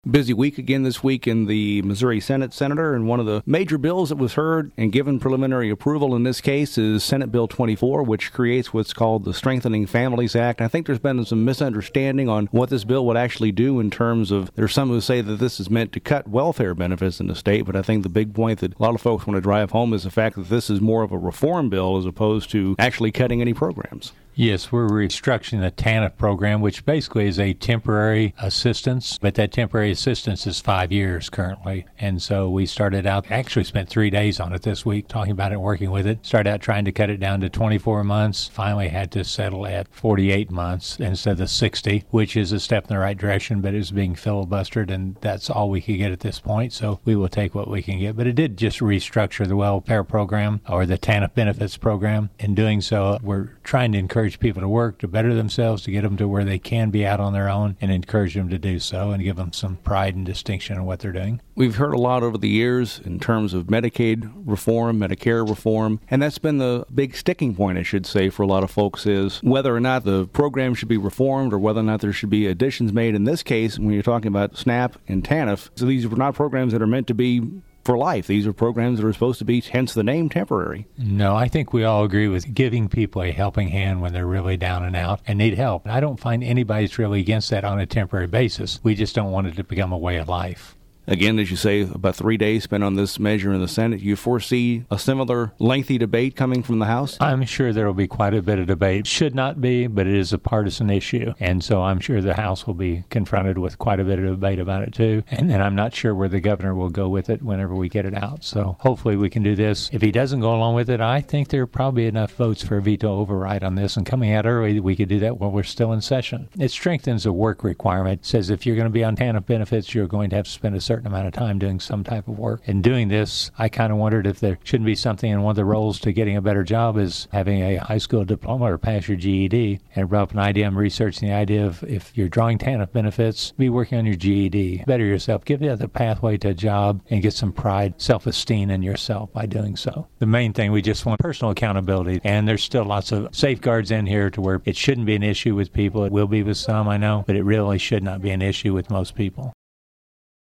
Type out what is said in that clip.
Busy week again this week in the Missouri Senate, Senator, and one of the major bills that was heard and given preliminary approval in this case is Senate Bill 24, which creates what's called the Strengthening Families Act. I think there's been some misunderstanding on what this bill would actually do in terms of, there's some who say that this is meant to cut welfare benefits in the state, but I think the big point that a lot of folks want to drive home is the fact that this is more of a reform bill as opposed to actually cutting any programs. Yes, we're restructuring the TANF program, which basically is a temporary assistance, but that temporary assistance is 5 years currently. And so we started out, actually spent 3 days on it this week, talking about it, working with it. Started out trying to cut it down to 24 months, finally had to settle at 48 months instead of 60, which is a step in the right direction, but it was being filibustered, and that's all we could get at this point. So we will take what we can get. But it did just restructure the welfare program, or the TANF benefits program. In doing so, we're trying to encourage people to work, to better themselves, to get them to where they can be out on their own, and encourage them to do so and give them some pride and distinction in what they're doing. We've heard a lot over the years in terms of Medicaid reform, Medicare reform, and that's been the big sticking point, I should say, for a lot of folks is whether or not the program should be reformed or whether or not there should be additions made. In this case, when you're talking about SNAP and TANF, so these are not programs that are meant to be for life. These are programs that are supposed to be, hence the name, temporary. No, I think we all agree with giving people a helping hand when they're really down and out and need help. I don't find anybody's really against that on a temporary basis. We just don't want it to become a way of life. Again, as you say, about 3 days spent on this measure in the Senate. You foresee a similar lengthy debate coming from the House? I'm sure there will be quite a bit of debate. Should not be, but it is a partisan issue. And so I'm sure the House will be confronted with quite a bit of debate about it, too. And then I'm not sure where the governor will go with it whenever we get it out. So hopefully we can do this. If he doesn't go along with it, I think there are probably enough votes for a veto override on this. And coming out early, we could do that while we're still in session. It strengthens the work requirement. It says if you're going to be on TANF benefits, you're going to have to spend a certain amount of time doing some type of work. In doing this, I kind of wondered if there shouldn't be something in one of the roles to getting a better job is having a high school diploma or pass your GED. And it brought up an idea. I'm researching the idea of if you're drawing TANF benefits, be working on your GED. Better yourself. Give you the pathway to a job and get some pride, self-esteem in yourself by doing so. The main thing, we just want personal accountability. And there's still lots of safeguards in here to where it shouldn't be an issue with people. It will be with some, I know, but it really should not be an issue with most people.